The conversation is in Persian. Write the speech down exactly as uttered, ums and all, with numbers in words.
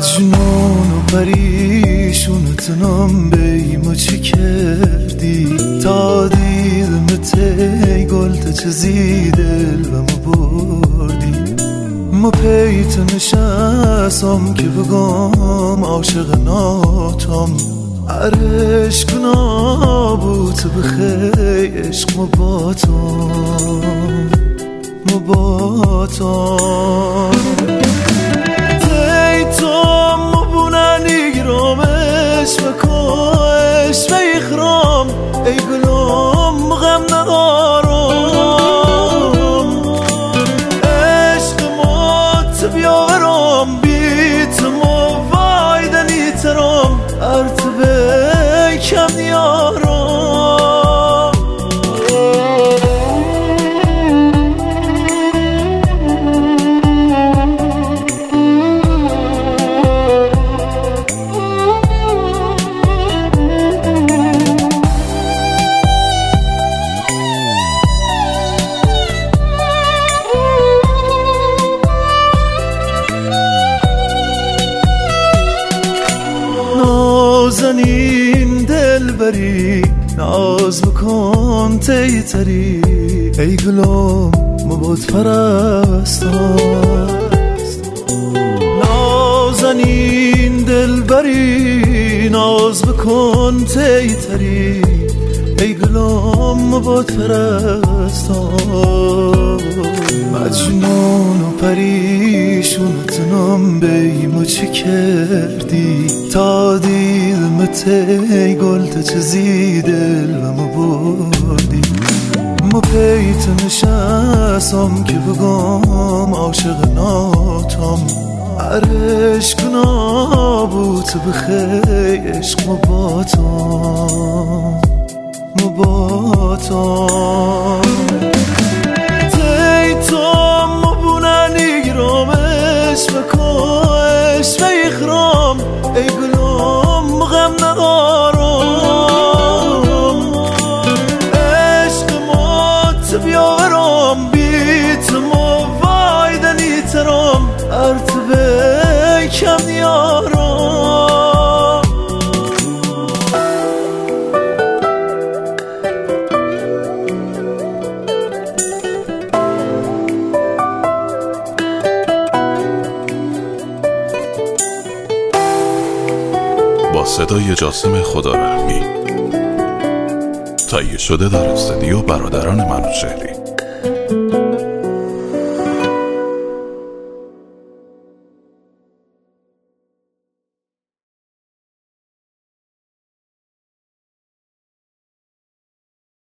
مجنون و پریشونتنم بیمو چی کردی تا دیدم تی گلت چزی دلمو بردی ما پیت نشستم که بگم عاشق ناتم عرش گناه بود بخی عشق مباتم مباتم تی تو مبوننی گرامش بکش و اخرام ای گلوم غم ندارم عشق مات بیارم بیتم و وایدنی ترم ارتبه کم نیارم نازنین دل بری ناز بکن تی تری ای گلوم مباد پرستم نازنین دل بری ناز بکن تی تری ای گلوم مباد پرستم مجنون و پریشونتنم بیمو چی کردی تا دیدم تی گلت چزی دلمو بردی ما پیت نشستم که بگم عاشق ناتم عرش گناه بود بخی عشق مباتم مباتم بکش و اخرام ای گلوم غم ندارم عشق مات بیارم بیتم و وایدنی ترم ارتبه کم نیارم با صدای جاسم خدارحمی تهیه شده در استودیو برادران منوچهری.